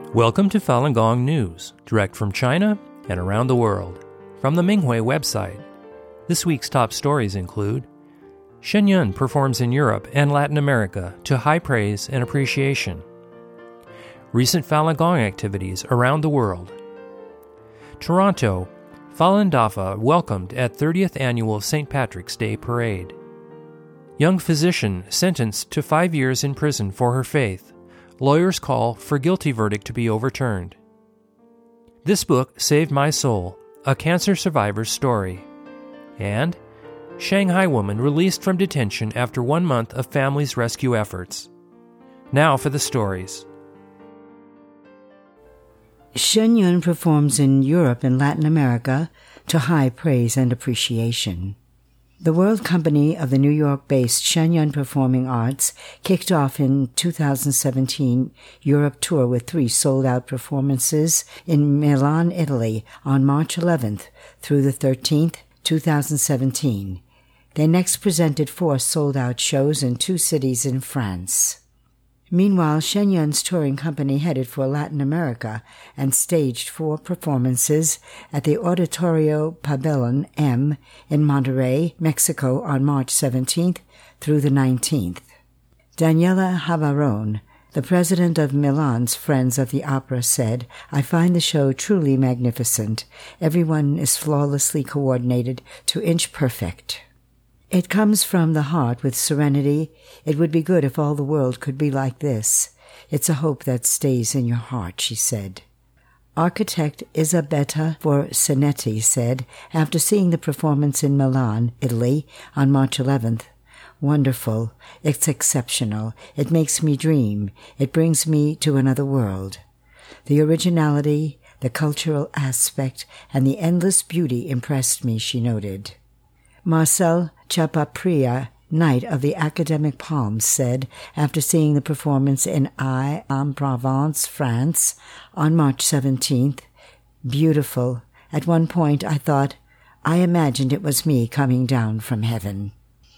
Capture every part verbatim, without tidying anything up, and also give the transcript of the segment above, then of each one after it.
Welcome to Falun Gong News, direct from China and around the world. From the Minghui website, this week's top stories include Shen Yun performs in Europe and Latin America to high praise and appreciation. Recent Falun Gong activities around the world. Toronto, Falun Dafa welcomed at thirtieth Annual Saint Patrick's Day Parade. Young physician sentenced to five years in prison for her faith. Lawyers call for guilty verdict to be overturned. This book saved my soul, a cancer survivor's story. And Shanghai woman released from detention after one month of family's rescue efforts. Now for the stories. Shen Yun performs in Europe and Latin America to high praise and appreciation. The World Company of the New York-based Shen Yun Performing Arts kicked off in two thousand seventeen Europe tour with three sold-out performances in Milan, Italy on March eleventh through the thirteenth, two thousand seventeen. They next presented four sold-out shows in two cities in France. Meanwhile, Shen Yun's touring company headed for Latin America and staged four performances at the Auditorio Pabellon M in Monterrey, Mexico on March seventeenth through the nineteenth. Daniela Havaron, the president of Milan's Friends of the Opera, said, "I find the show truly magnificent. Everyone is flawlessly coordinated to inch perfect. It comes from the heart with serenity. It would be good if all the world could be like this. It's a hope that stays in your heart," she said. Architect Isabetta Forcinetti said, after seeing the performance in Milan, Italy, on March eleventh, "Wonderful. It's exceptional. It makes me dream. It brings me to another world. The originality, the cultural aspect, and the endless beauty impressed me," she noted. Marcel Chapapria, Knight of the Academic Palms, said, after seeing the performance in Aix-en-Provence, France, on March seventeenth, "Beautiful. At one point I thought, I imagined it was me coming down from heaven."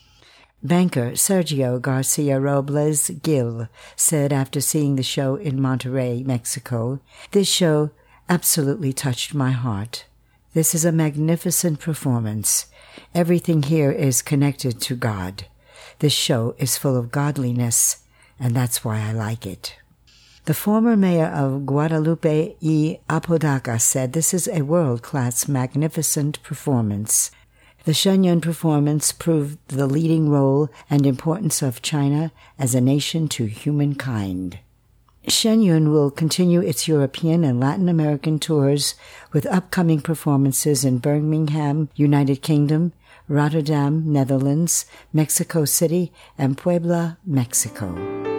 Banker Sergio Garcia Robles Gil said after seeing the show in Monterrey, Mexico, "This show absolutely touched my heart. This is a magnificent performance. Everything here is connected to God. This show is full of godliness, and that's why I like it." The former mayor of Guadalupe y Apodaca said, "This is a world-class, magnificent performance." The Shen Yun performance proved the leading role and importance of China as a nation to humankind. Shen Yun will continue its European and Latin American tours with upcoming performances in Birmingham, United Kingdom, Rotterdam, Netherlands, Mexico City, and Puebla, Mexico.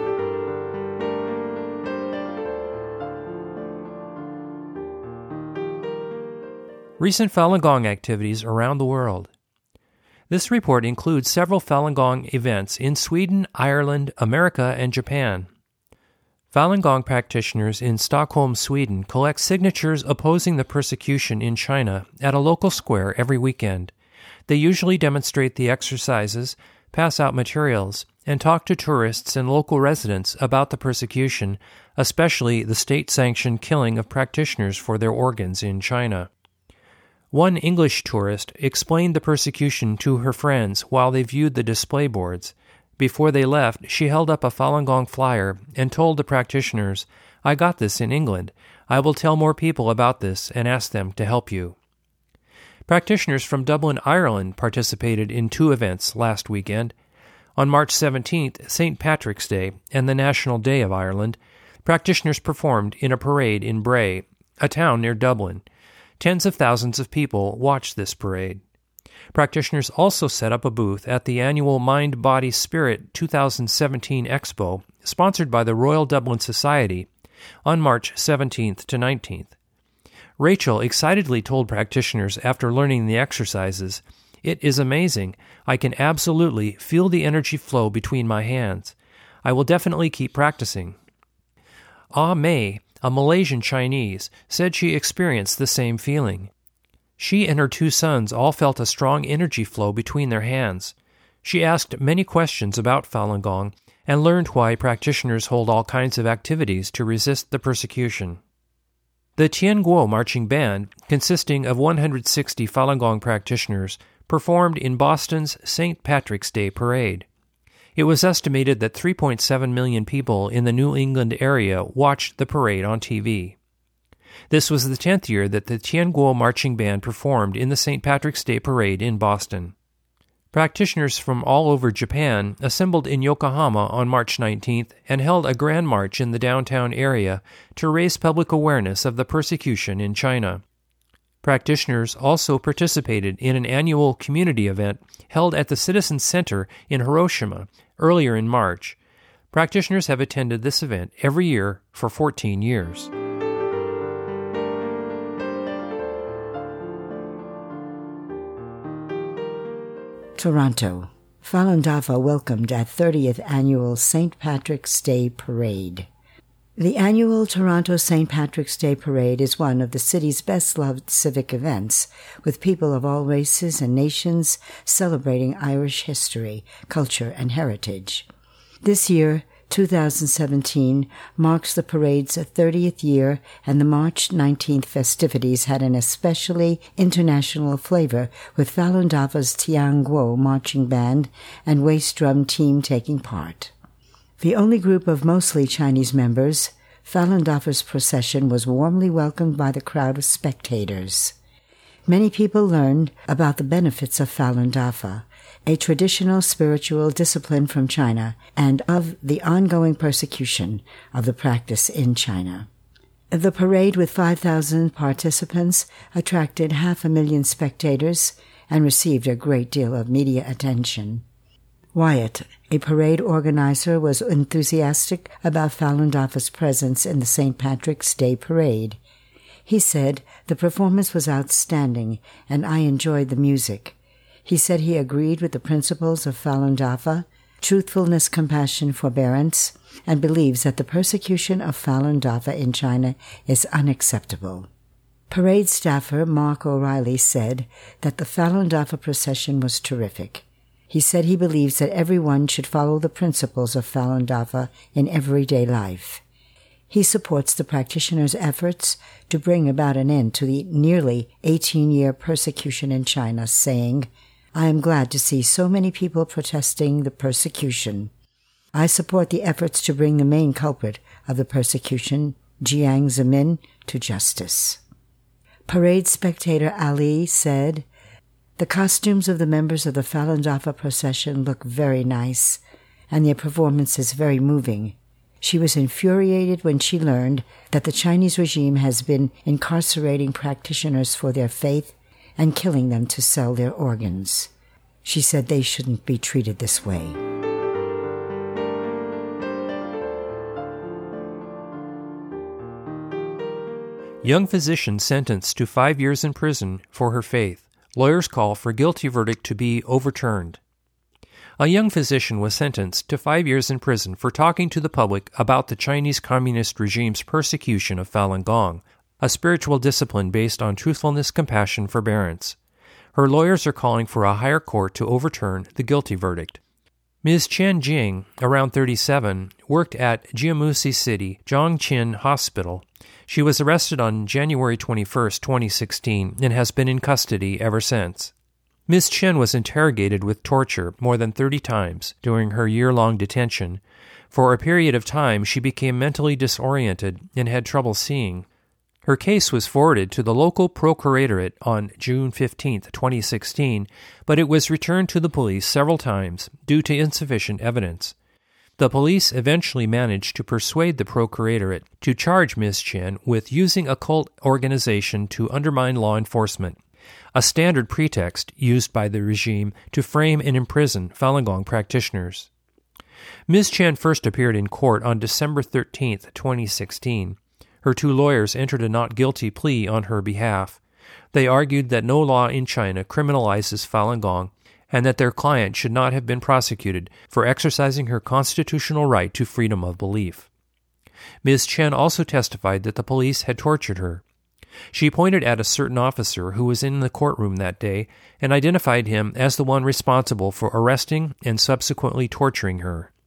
Recent Falun Gong activities around the world. This report includes several Falun Gong events in Sweden, Ireland, America, and Japan. Falun Gong practitioners in Stockholm, Sweden collect signatures opposing the persecution in China at a local square every weekend. They usually demonstrate the exercises, pass out materials, and talk to tourists and local residents about the persecution, especially the state-sanctioned killing of practitioners for their organs in China. One English tourist explained the persecution to her friends while they viewed the display boards. Before they left, she held up a Falun Gong flyer and told the practitioners, "I got this in England. I will tell more people about this and ask them to help you." Practitioners from Dublin, Ireland participated in two events last weekend. On March seventeenth, Saint Patrick's Day and the National Day of Ireland, practitioners performed in a parade in Bray, a town near Dublin. Tens of thousands of people watched this parade. Practitioners also set up a booth at the annual Mind, Body, Spirit two thousand seventeen Expo, sponsored by the Royal Dublin Society, on March seventeenth to nineteenth. Rachel excitedly told practitioners after learning the exercises, "It is amazing. I can absolutely feel the energy flow between my hands. I will definitely keep practicing." Ah Mei, a Malaysian Chinese, said she experienced the same feeling. She and her two sons all felt a strong energy flow between their hands. She asked many questions about Falun Gong and learned why practitioners hold all kinds of activities to resist the persecution. The Tianguo marching band, consisting of one hundred sixty Falun Gong practitioners, performed in Boston's Saint Patrick's Day parade. It was estimated that three point seven million people in the New England area watched the parade on T V. This was the tenth year that the Tianguo marching band performed in the Saint Patrick's Day parade in Boston. Practitioners from all over Japan assembled in Yokohama on March nineteenth and held a grand march in the downtown area to raise public awareness of the persecution in China. Practitioners also participated in an annual community event held at the Citizen Center in Hiroshima earlier in March. Practitioners have attended this event every year for fourteen years. Toronto. Falun Dafa welcomed at thirtieth Annual Saint Patrick's Day Parade. The annual Toronto Saint Patrick's Day Parade is one of the city's best-loved civic events, with people of all races and nations celebrating Irish history, culture, and heritage. This year, two thousand seventeen, marks the parade's thirtieth year, and the March nineteenth festivities had an especially international flavor, with Falun Dafa's Tianguo marching band and waist drum team taking part. The only group of mostly Chinese members, Falun Dafa's procession was warmly welcomed by the crowd of spectators. Many people learned about the benefits of Falun Dafa, a traditional spiritual discipline from China, and of the ongoing persecution of the practice in China. The parade, with five thousand participants, attracted half a million spectators and received a great deal of media attention. Wyatt, a parade organizer, was enthusiastic about Falun Dafa's presence in the Saint Patrick's Day Parade. He said, "The performance was outstanding, and I enjoyed the music." He said he agreed with the principles of Falun Dafa, truthfulness, compassion, forbearance, and believes that the persecution of Falun Dafa in China is unacceptable. Parade staffer Mark O'Reilly said that the Falun Dafa procession was terrific. He said he believes that everyone should follow the principles of Falun Dafa in everyday life. He supports the practitioners' efforts to bring about an end to the nearly eighteen-year persecution in China, saying, "I am glad to see so many people protesting the persecution. I support the efforts to bring the main culprit of the persecution, Jiang Zemin, to justice." Parade spectator Ali said, "The costumes of the members of the Falun Dafa procession look very nice, and their performance is very moving. She was infuriated when she learned that the Chinese regime has been incarcerating practitioners for their faith and killing them to sell their organs. She said they shouldn't be treated this way." Young physician sentenced to five years in prison for her faith. Lawyers call for guilty verdict to be overturned. A young physician was sentenced to five years in prison for talking to the public about the Chinese Communist regime's persecution of Falun Gong, a spiritual discipline based on truthfulness, compassion, forbearance. Her lawyers are calling for a higher court to overturn the guilty verdict. Miz Chen Jing, around thirty-seven, worked at Jiamusi City Zhongqin Hospital. She was arrested on January twenty-first, twenty sixteen, and has been in custody ever since. Miz Chen was interrogated with torture more than thirty times during her year-long detention. For a period of time, she became mentally disoriented and had trouble seeing. Her case was forwarded to the local procuratorate on June fifteenth, twenty sixteen, but it was returned to the police several times due to insufficient evidence. The police eventually managed to persuade the procuratorate to charge Miz Chen with using a cult organization to undermine law enforcement, a standard pretext used by the regime to frame and imprison Falun Gong practitioners. Miz Chen first appeared in court on December thirteenth, twenty sixteen. Her two lawyers entered a not guilty plea on her behalf. They argued that no law in China criminalizes Falun Gong and that their client should not have been prosecuted for exercising her constitutional right to freedom of belief. Miz Chen also testified that the police had tortured her. She pointed at a certain officer who was in the courtroom that day and identified him as the one responsible for arresting and subsequently torturing her.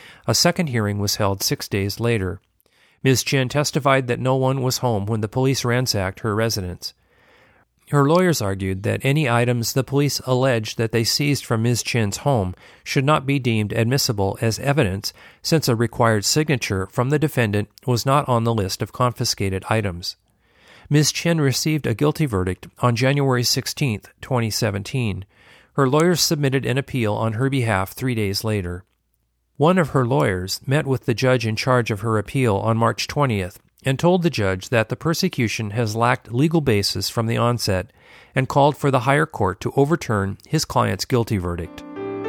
A second hearing was held six days later. Miz Chen testified that no one was home when the police ransacked her residence. Her lawyers argued that any items the police alleged that they seized from Miz Chen's home should not be deemed admissible as evidence, since a required signature from the defendant was not on the list of confiscated items. Miz Chen received a guilty verdict on January sixteenth, twenty seventeen. Her lawyers submitted an appeal on her behalf three days later. One of her lawyers met with the judge in charge of her appeal on March twentieth and told the judge that the persecution has lacked legal basis from the onset and called for the higher court to overturn his client's guilty verdict.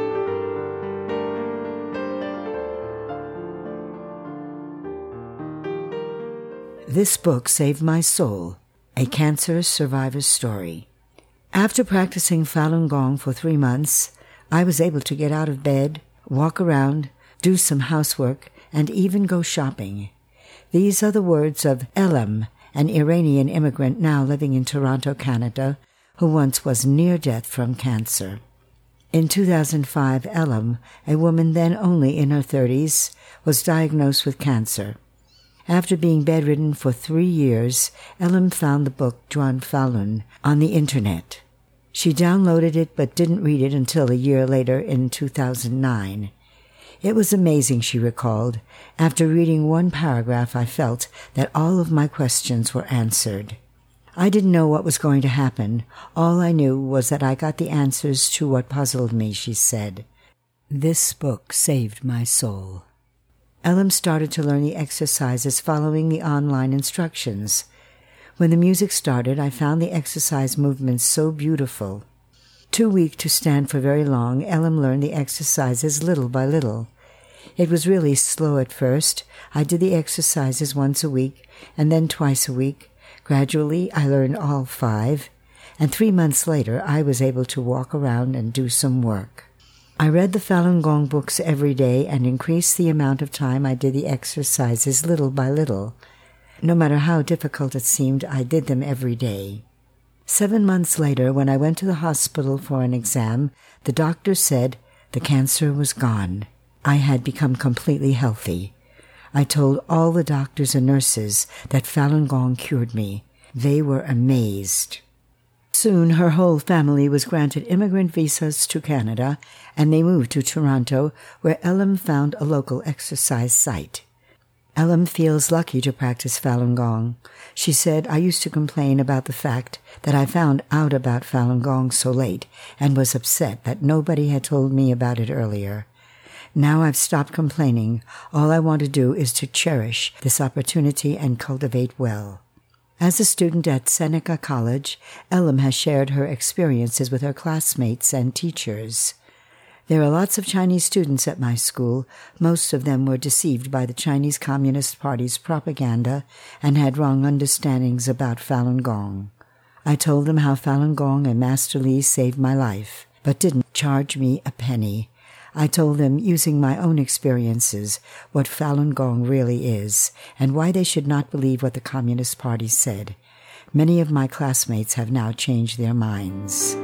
This book saved my soul, a cancer survivor's story. After practicing Falun Gong for three months, I was able to get out of bed, walk around, do some housework, and even go shopping. These are the words of Elam, an Iranian immigrant now living in Toronto, Canada, who once was near death from cancer. In two thousand five, Elam, a woman then only in her thirties, was diagnosed with cancer. After being bedridden for three years, Elam found the book Zhuan Falun on the Internet. She downloaded it but didn't read it until a year later in two thousand nine. It was amazing, she recalled. After reading one paragraph, I felt that all of my questions were answered. I didn't know what was going to happen. All I knew was that I got the answers to what puzzled me, she said. This book saved my soul. Elam started to learn the exercises following the online instructions. When the music started, I found the exercise movements so beautiful. Too weak to stand for very long, Elam learned the exercises little by little. It was really slow at first. I did the exercises once a week, and then twice a week. Gradually, I learned all five, and three months later, I was able to walk around and do some work. I read the Falun Gong books every day and increased the amount of time I did the exercises little by little. No matter how difficult it seemed, I did them every day. Seven months later, when I went to the hospital for an exam, the doctor said the cancer was gone. I had become completely healthy. I told all the doctors and nurses that Falun Gong cured me. They were amazed. Soon her whole family was granted immigrant visas to Canada, and they moved to Toronto, where Elam found a local exercise site. Elam feels lucky to practice Falun Gong. She said, I used to complain about the fact that I found out about Falun Gong so late and was upset that nobody had told me about it earlier. Now I've stopped complaining. All I want to do is to cherish this opportunity and cultivate well. As a student at Seneca College, Elam has shared her experiences with her classmates and teachers. There are lots of Chinese students at my school. Most of them were deceived by the Chinese Communist Party's propaganda and had wrong understandings about Falun Gong. I told them how Falun Gong and Master Li saved my life, but didn't charge me a penny. I told them, using my own experiences, what Falun Gong really is, and why they should not believe what the Communist Party said. Many of my classmates have now changed their minds.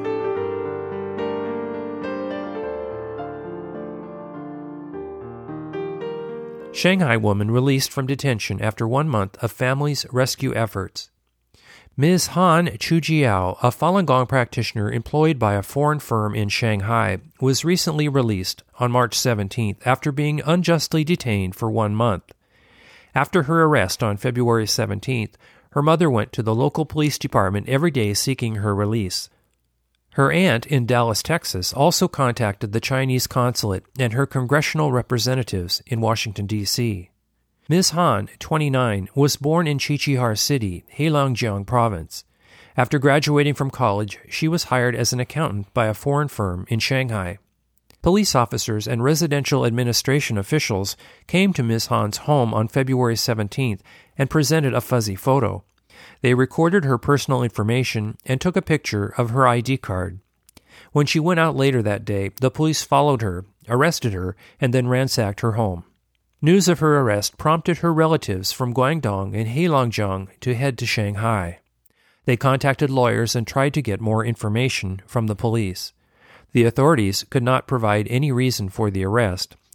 Shanghai woman released from detention after one month of family's rescue efforts. Miz Han Chujiao, a Falun Gong practitioner employed by a foreign firm in Shanghai, was recently released on March seventeenth after being unjustly detained for one month. After her arrest on February seventeenth, her mother went to the local police department every day seeking her release. Her aunt in Dallas, Texas, also contacted the Chinese consulate and her congressional representatives in Washington, D C Miz Han, twenty-nine, was born in Qiqihar City, Heilongjiang Province. After graduating from college, she was hired as an accountant by a foreign firm in Shanghai. Police officers and residential administration officials came to Miz Han's home on February seventeenth and presented a fuzzy photo. They recorded her personal information and took a picture of her I D card. When she went out later that day, the police followed her, arrested her, and then ransacked her home. News of her arrest prompted her relatives from Guangdong and Heilongjiang to head to Shanghai. They contacted lawyers and tried to get more information from the police. The authorities could not provide any reason for the arrest,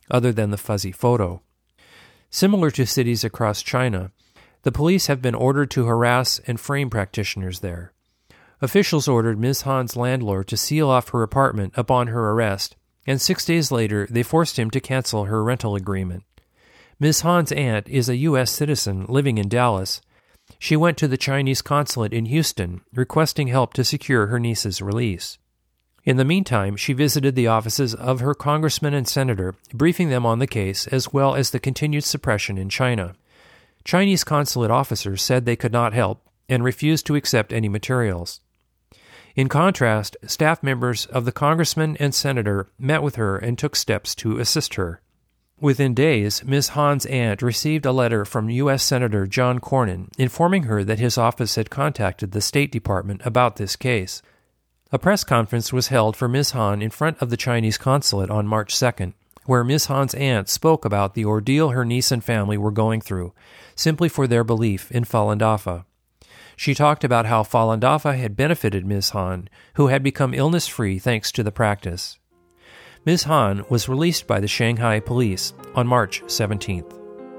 other than the fuzzy photo. Similar to cities across China, the police have been ordered to harass and frame practitioners there. Officials ordered Miz Han's landlord to seal off her apartment upon her arrest, and six days later they forced him to cancel her rental agreement. Miz Han's aunt is a U S citizen living in Dallas. She went to the Chinese consulate in Houston, requesting help to secure her niece's release. In the meantime, she visited the offices of her congressman and senator, briefing them on the case as well as the continued suppression in China. Chinese consulate officers said they could not help and refused to accept any materials. In contrast, staff members of the congressman and senator met with her and took steps to assist her. Within days, Miz Han's aunt received a letter from U S Senator John Cornyn informing her that his office had contacted the State Department about this case. A press conference was held for Miz Han in front of the Chinese consulate on March second, where Miz Han's aunt spoke about the ordeal her niece and family were going through, simply for their belief in Falun Dafa. She talked about how Falun Dafa had benefited Miz Han, who had become illness-free thanks to the practice. Miz Han was released by the Shanghai police on March seventeenth.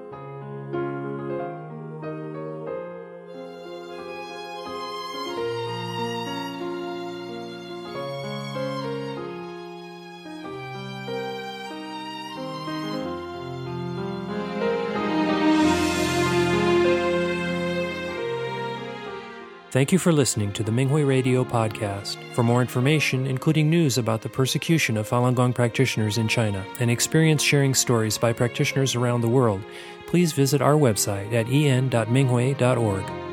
Thank you for listening to the Minghui Radio podcast. For more information, including news about the persecution of Falun Gong practitioners in China and experience-sharing stories by practitioners around the world, please visit our website at en dot minghui dot org.